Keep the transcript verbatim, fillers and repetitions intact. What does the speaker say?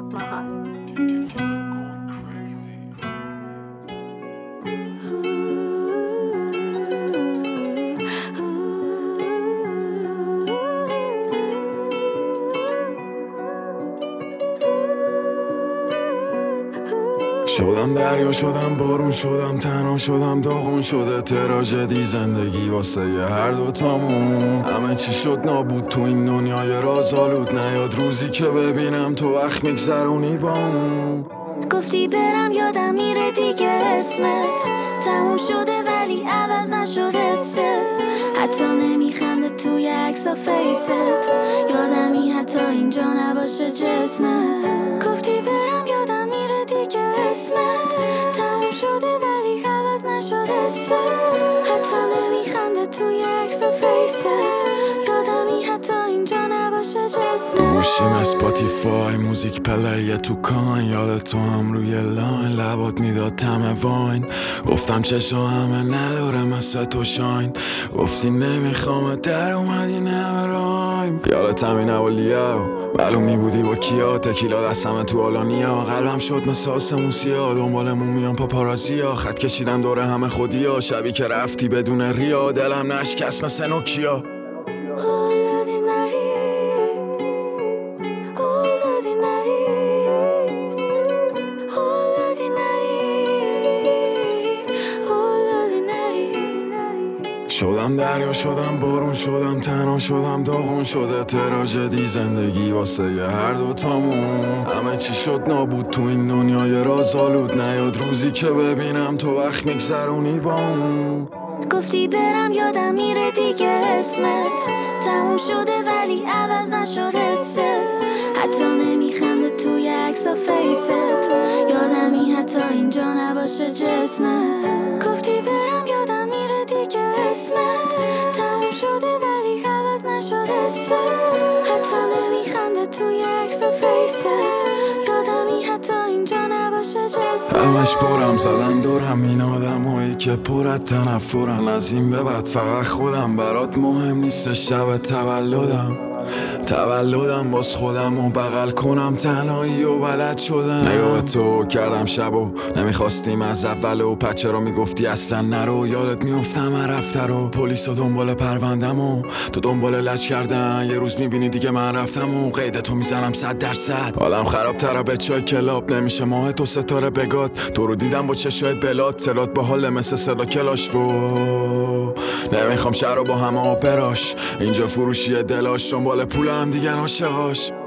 شدم دریا شدم بارون شدم تنها شدم داغون شده تراژدی زندگی واسه یه هر دوتامون. همه چی شد نابود تو این دنیای رازآلود، نیاد روزی که ببینم تو وقت میگذرونی با اون. گفتی برم یادم میره دیگه اسمت تموم شده ولی عوض نشده سه، حتی نمیخنده توی عکسا فیست، یادمی حتی اینجا نباشه جسمت. گفتی برم یادم میره دیگه اسمت تموم شده ولی عوض نشده سه، حتی نمیخنده توی عکسا فیست، یادمی حتی اینجا نباشه جسمت. گوشیم اسپاتیفای موزیک پلیه تو کاین، یاد تو هم روی لاین لبات میداد طعم واین. گفتم چشا همه نداره مثل تو شاین، گفتی نمیخوام در اومدی نمرایم. یادت همین اولیا معلوم میبودی با کیا، تکیلا دستم تو آلانیا، قلبم شد مثل آسمون سیاه، دنبالمون میان پاپارازیا، خط کشیدم دوره همه خودیا، شبی که رفتی بدون ریا دلم نشکست مثل نوکیا. شدم دریا شدم بارون شدم تنها شدم داغون شده تراژدی زندگی واسه یه هر دوتامون. همه چی شد نابود تو این دنیای رازآلود، نیاد روزی که ببینم تو وقت میگذرونی با اون. گفتی برم یادم میره دیگه اسمت تموم شده ولی عوض نشده سه، حتی نمیخنده توی عکسا فیست، یادمی حتی اینجا نباشه جسمت. گفتی برم یادم میره دیگه اسمت تموم شده ولی عوض نشده سه، حتی نمیخنده توی عکسا فیست، یادمی حتی اینجا نباشه جسمت. همش پرم زدن دورم این آدمایی که پرت تنفرن، از این به بعد فقط خودم برات مهم نیست شب تولدم تولدم باز خودم و بغل کنم تنهایی و بلد شدم. نگاه تو کردم شب و نمیخواستیم از اول و پچه رو میگفتی اصلا نرو، یادت میافتم من رفته رو پلیسا دنبال پروندم و تو دنبال لج کردن، یه روز میبینی دیگه من رفتم و قید تو میزنم صد درصد. حالم خراب تره به چای کلاب نمیشه ماه تو ستاره بگاد، تو رو دیدم با چشای بلاد سلات با حال مثل صدا کلاش و نمیخوام شهر رو با همه آپراش، اینجا فروشی دلاش دنبال پولم دیگه عاشقاش.